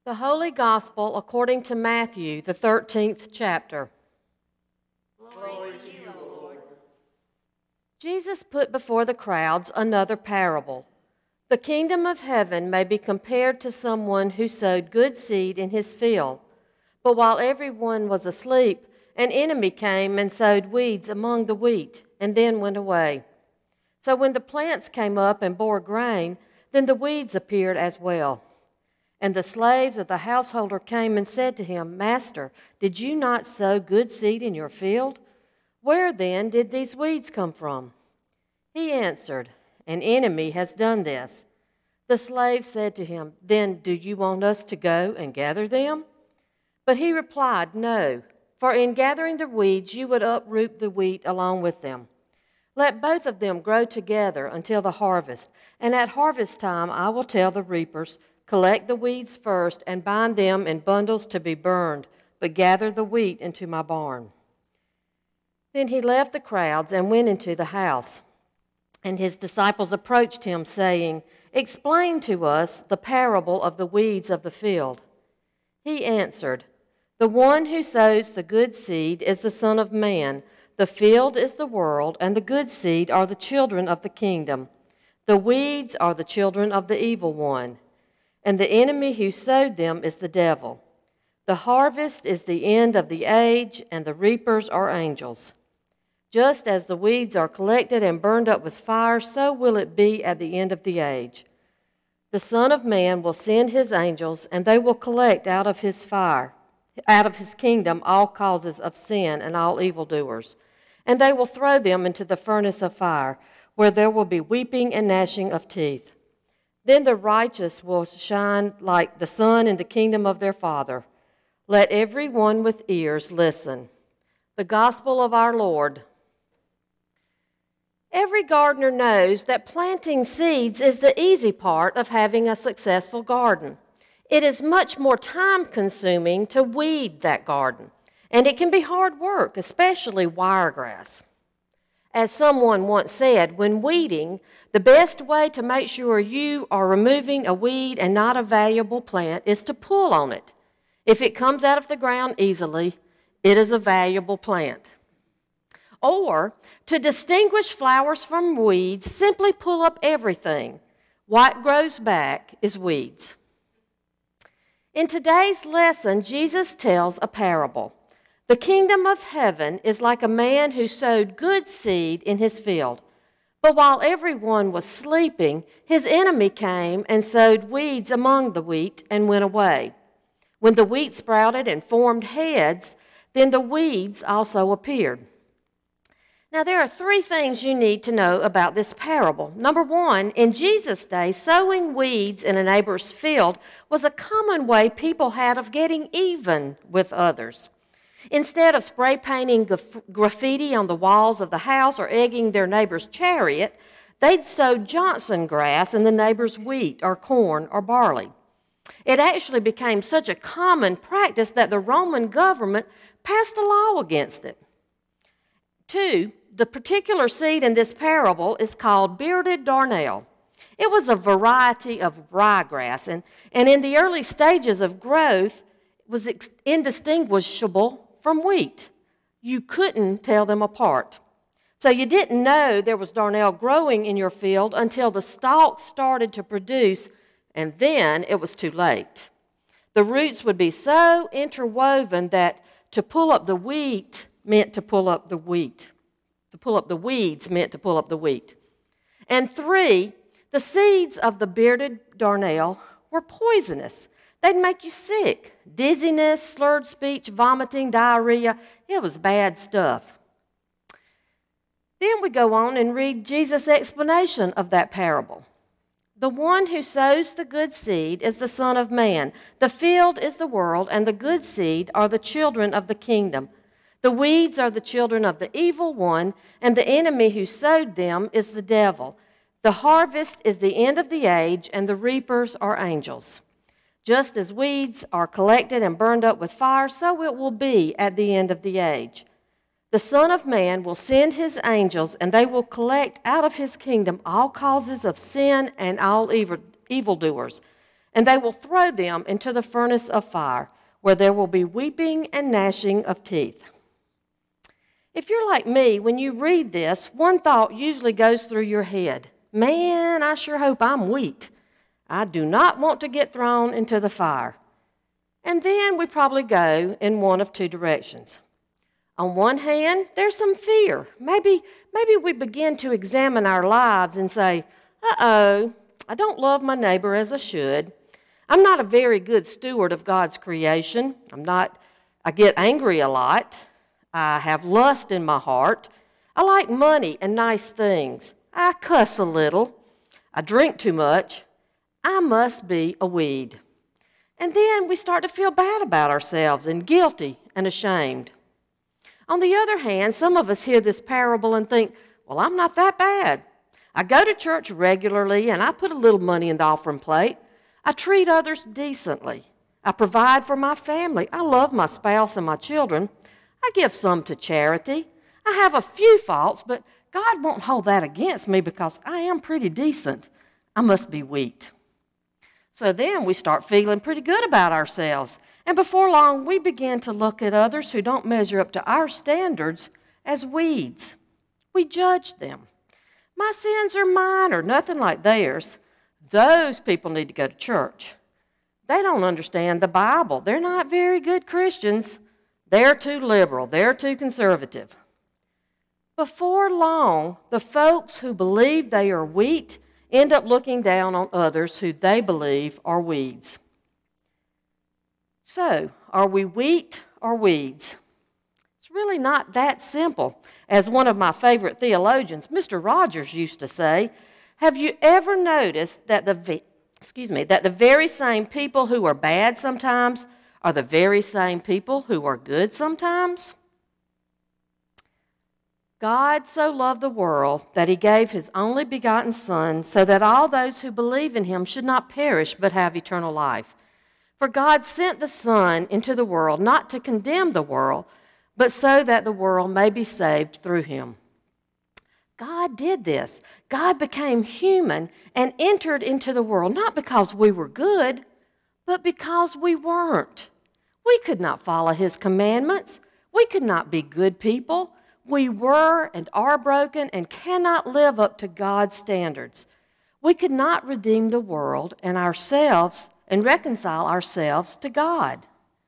The Holy Gospel according to Matthew, the 13th chapter. Glory to you, O Lord. Jesus put before the crowds another parable. The kingdom of heaven may be compared to someone who sowed good seed in his field. But while everyone was asleep, an enemy came and sowed weeds among the wheat, and then went away. So when the plants came up and bore grain, then the weeds appeared as well. And the slaves of the householder came and said to him, "Master, did you not sow good seed in your field? Where then did these weeds come from?" He answered, "An enemy has done this." The slave said to him, "Then do you want us to go and gather them?" But he replied, "No, for in gathering the weeds you would uproot the wheat along with them. Let both of them grow together until the harvest, and at harvest time I will tell the reapers, 'Collect the weeds first and bind them in bundles to be burned, but gather the wheat into my barn.'" Then he left the crowds and went into the house. And his disciples approached him, saying, "Explain to us the parable of the weeds of the field." He answered, "The one who sows the good seed is the Son of Man. The field is the world, and the good seed are the children of the kingdom. The weeds are the children of the evil one, and the enemy who sowed them is the devil. The harvest is the end of the age, and the reapers are angels. Just as the weeds are collected and burned up with fire, so will it be at the end of the age. The Son of Man will send his angels, and they will collect out of his kingdom all causes of sin and all evildoers, and they will throw them into the furnace of fire, where there will be weeping and gnashing of teeth. Then the righteous will shine like the sun in the kingdom of their Father. Let every one with ears listen." The Gospel of our Lord. Every gardener knows that planting seeds is the easy part of having a successful garden. It is much more time-consuming to weed that garden, and it can be hard work, especially wiregrass. As someone once said, when weeding, the best way to make sure you are removing a weed and not a valuable plant is to pull on it. If it comes out of the ground easily, it is a valuable plant. Or, to distinguish flowers from weeds, simply pull up everything. What grows back is weeds. In today's lesson, Jesus tells a parable. The kingdom of heaven is like a man who sowed good seed in his field. But while everyone was sleeping, his enemy came and sowed weeds among the wheat and went away. When the wheat sprouted and formed heads, then the weeds also appeared. Now, there are three things you need to know about this parable. Number one, in Jesus' day, sowing weeds in a neighbor's field was a common way people had of getting even with others. Instead of spray painting graffiti on the walls of the house or egging their neighbor's chariot, they'd sow Johnson grass in the neighbor's wheat or corn or barley. It actually became such a common practice that the Roman government passed a law against it. Two, the particular seed in this parable is called bearded darnel. It was a variety of ryegrass, and in the early stages of growth, it was indistinguishable from wheat. You couldn't tell them apart. So you didn't know there was darnel growing in your field until the stalks started to produce, and then it was too late. The roots would be so interwoven that to pull up the wheat meant to pull up the wheat. To pull up the weeds meant to pull up the wheat. And three, the seeds of the bearded darnel were poisonous. They'd make you sick. Dizziness, slurred speech, vomiting, diarrhea. It was bad stuff. Then we go on and read Jesus' explanation of that parable. The one who sows the good seed is the Son of Man. The field is the world, and the good seed are the children of the kingdom. The weeds are the children of the evil one, and the enemy who sowed them is the devil. The harvest is the end of the age, and the reapers are angels. Just as weeds are collected and burned up with fire, so it will be at the end of the age. The Son of Man will send his angels, and they will collect out of his kingdom all causes of sin and all evildoers, and they will throw them into the furnace of fire, where there will be weeping and gnashing of teeth. If you're like me, when you read this, one thought usually goes through your head. Man, I sure hope I'm wheat. I do not want to get thrown into the fire. And then we probably go in one of two directions. On one hand, there's some fear. Maybe we begin to examine our lives and say, uh-oh, I don't love my neighbor as I should. I'm not a very good steward of God's creation. I get angry a lot. I have lust in my heart. I like money and nice things. I cuss a little. I drink too much. I must be a weed. And then we start to feel bad about ourselves and guilty and ashamed. On the other hand, some of us hear this parable and think, well, I'm not that bad. I go to church regularly and I put a little money in the offering plate. I treat others decently. I provide for my family. I love my spouse and my children. I give some to charity. I have a few faults, but God won't hold that against me because I am pretty decent. I must be wheat. So then we start feeling pretty good about ourselves. And before long, we begin to look at others who don't measure up to our standards as weeds. We judge them. My sins are mine or nothing like theirs. Those people need to go to church. They don't understand the Bible. They're not very good Christians. They're too liberal. They're too conservative. Before long, the folks who believe they are wheat end up looking down on others who they believe are weeds. So, are we wheat or weeds? It's really not that simple. As one of my favorite theologians, Mr. Rogers, used to say, have you ever noticed that the very same people who are bad sometimes are the very same people who are good sometimes? God so loved the world that he gave his only begotten Son so that all those who believe in him should not perish but have eternal life. For God sent the Son into the world not to condemn the world, but so that the world may be saved through him. God did this. God became human and entered into the world not because we were good, but because we weren't. We could not follow his commandments. We could not be good people. We were and are broken and cannot live up to God's standards. We could not redeem the world and ourselves and reconcile ourselves to God.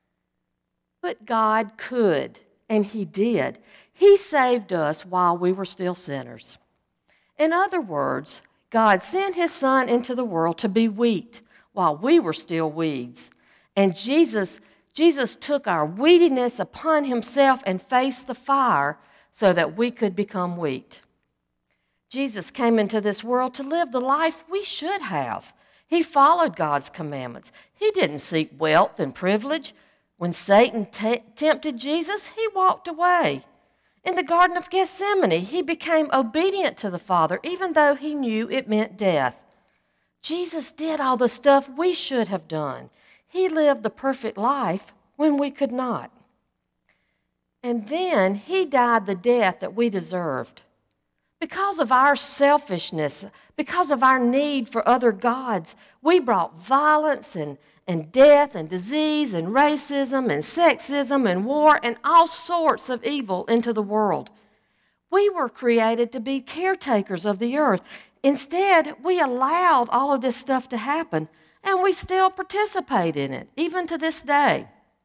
But God could, and he did. He saved us while we were still sinners. In other words, God sent his Son into the world to be wheat while we were still weeds. And Jesus took our weediness upon himself and faced the fire so that we could become wheat. Jesus came into this world to live the life we should have. He followed God's commandments. He didn't seek wealth and privilege. When Satan tempted Jesus, he walked away. In the Garden of Gethsemane, he became obedient to the Father, even though he knew it meant death. Jesus did all the stuff we should have done. He lived the perfect life when we could not. And then he died the death that we deserved. Because of our selfishness, because of our need for other gods, we brought violence and death and disease and racism and sexism and war and all sorts of evil into the world. We were created to be caretakers of the earth. Instead, we allowed all of this stuff to happen, and we still participate in it, even to this day.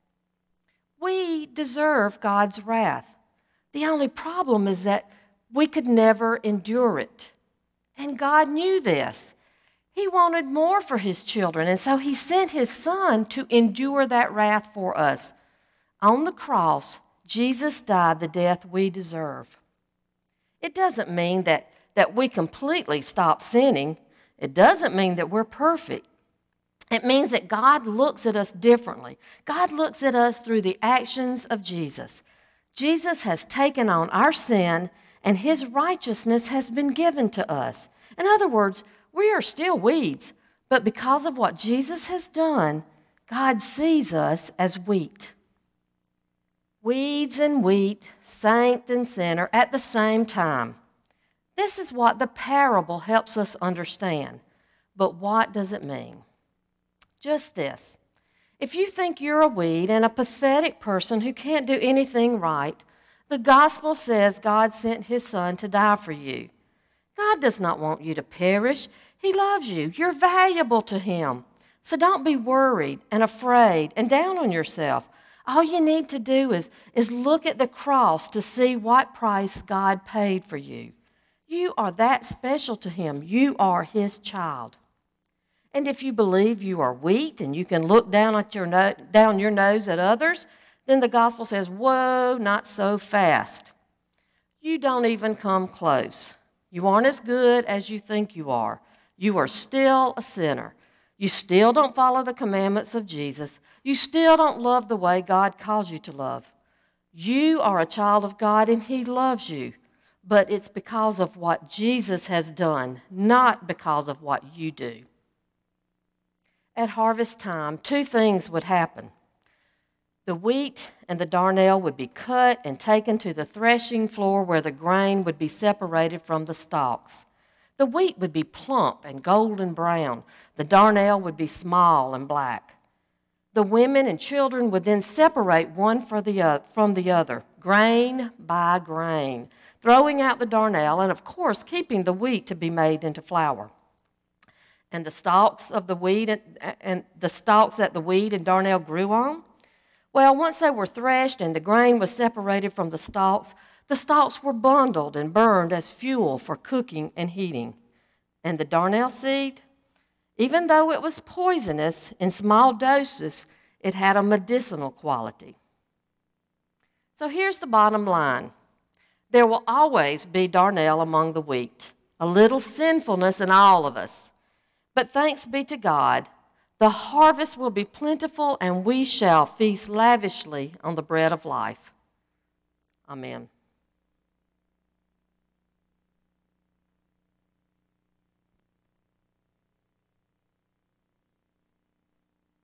We deserve God's wrath. The only problem is that we could never endure it. And God knew this. He wanted more for his children, and so he sent his Son to endure that wrath for us. On the cross, Jesus died the death we deserve. It doesn't mean that we completely stop sinning. It doesn't mean that we're perfect. It means that God looks at us differently. God looks at us through the actions of Jesus. Jesus has taken on our sin, and his righteousness has been given to us. In other words, we are still weeds, but because of what Jesus has done, God sees us as wheat. Weeds and wheat, saint and sinner at the same time. This is what the parable helps us understand. But what does it mean? just this. If you think you're a weed and a pathetic person who can't do anything right, the gospel says God sent his son to die for you. God does not want you to perish. He loves you. You're valuable to him. So don't be worried and afraid and down on yourself. All you need to do is look at the cross to see what price God paid for you. You are that special to him. You are his child. And if you believe you are wheat and you can look down your nose at others, then the gospel says, whoa, not so fast. You don't even come close. You aren't as good as you think you are. You are still a sinner. You still don't follow the commandments of Jesus. You still don't love the way God calls you to love. You are a child of God and he loves you, but it's because of what Jesus has done, not because of what you do. At harvest time, two things would happen. The wheat and the darnel would be cut and taken to the threshing floor where the grain would be separated from the stalks. The wheat would be plump and golden brown. The darnel would be small and black. The women and children would then separate one from the other, grain by grain, throwing out the darnel and, of course, keeping the wheat to be made into flour. And the stalks of the wheat and the stalks that the wheat and darnel grew on, well, once they were threshed and the grain was separated from the stalks were bundled and burned as fuel for cooking and heating. And the darnel seed, even though it was poisonous in small doses, it had a medicinal quality. So here's the bottom line. There will always be darnel among the wheat, a little sinfulness in all of us. But thanks be to God, the harvest will be plentiful and we shall feast lavishly on the bread of life. Amen.